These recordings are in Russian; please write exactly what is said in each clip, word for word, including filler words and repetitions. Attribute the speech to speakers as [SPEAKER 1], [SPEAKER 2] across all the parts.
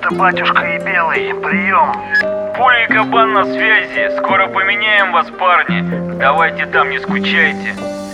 [SPEAKER 1] Это батюшка и Белый, прием.
[SPEAKER 2] Пуля и Кабан на связи, скоро поменяем вас, парни. Давайте там, не скучайте.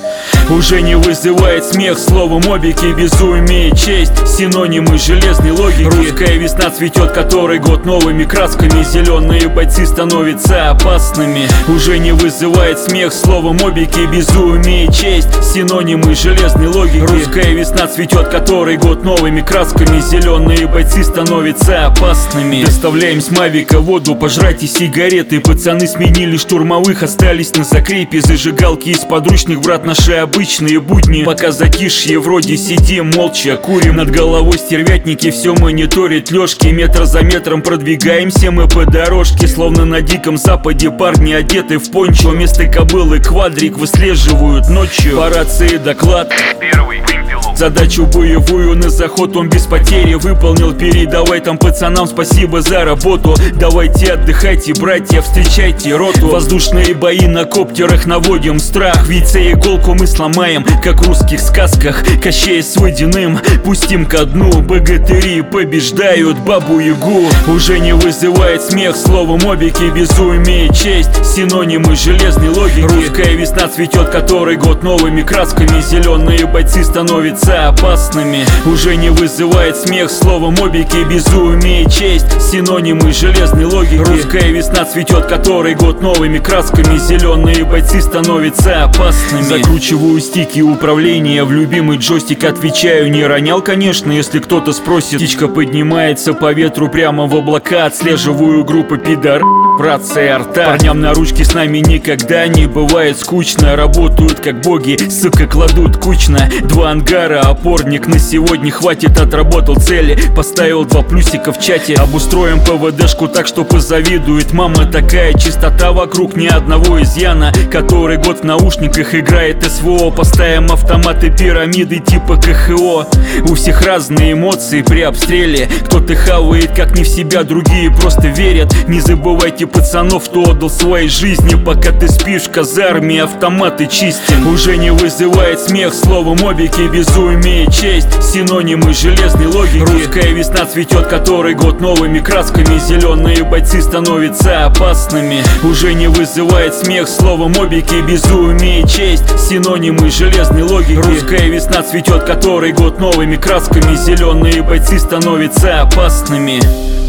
[SPEAKER 3] Уже не вызывает смех слово мобики, безумие и честь, синонимы железной логики. Русская весна цветет который год новыми красками, зеленые бойцы становятся опасными. Уже не вызывает смех слово мобики, безумие и честь, синонимы железной логики. Русская весна цветет который год новыми красками, зеленые бойцы становятся опасными. Доставляем с мавика воду, пожрайте сигареты. Пацаны сменили штурмовых, остались на закрепе. Зажигалки из подручных врат, наши обычные будни. Пока затишье, вроде сидим молча, курим. Над головой стервятники все мониторят лёжки. Метр за метром продвигаемся мы по дорожке, словно на диком западе парни одеты в пончо. Вместо кобылы квадрик выслеживают ночью. По рации доклад.
[SPEAKER 2] Первый вымпелу.
[SPEAKER 3] Задачу боевую на заход он без потери выполнил. Передавай там пацанам спасибо за работу. Давайте отдыхайте, братья, встречайте роту. Воздушные бои на коптерах наводим страх. Ведь иголку мы сломаем, как в русских сказках. Кощей с водяным пустим ко дну. Богатыри побеждают бабу-ягу. Уже не вызывает смех слово мобики, безумие и честь, синонимы железной логики. Русская весна цветет который год новыми красками, зеленые бойцы становятся опасными. Уже не вызывает смех слово мобики, безумие и честь, синонимы железной логики. Русская весна цветет который год новыми красками, зеленые бойцы становятся опасными. Закручиваю стики управления в любимый джойстик, отвечаю, не ронял, конечно, если кто-то спросит. Птичка поднимается по ветру прямо в облака, отслеживаю группы пидор. Рация рта. Парням на ручки с нами никогда не бывает скучно. Работают как боги, сука, кладут кучно. Два ангара, опорник на сегодня хватит. Отработал цели, поставил два плюсика в чате. Обустроим ПВДшку так, что позавидует мама. Такая чистота вокруг, ни одного изъяна. Который год в наушниках играет СВО. Поставим автоматы пирамиды типа КХО. У всех разные эмоции при обстреле. Кто-то хавает как не в себя, другие просто верят. Не забывайте пацанов, кто отдал своей жизни. Пока ты спишь в казарме, автоматы чистим. Уже не вызывает смех слово мобики, безумие и честь, синонимы железной логики. Русская весна цветет который год новыми красками, зеленые бойцы становятся опасными. Уже не вызывает смех слово мобики, безумие и честь, синонимы железной логики. Русская весна цветет который год новыми красками, зеленые бойцы становятся опасными.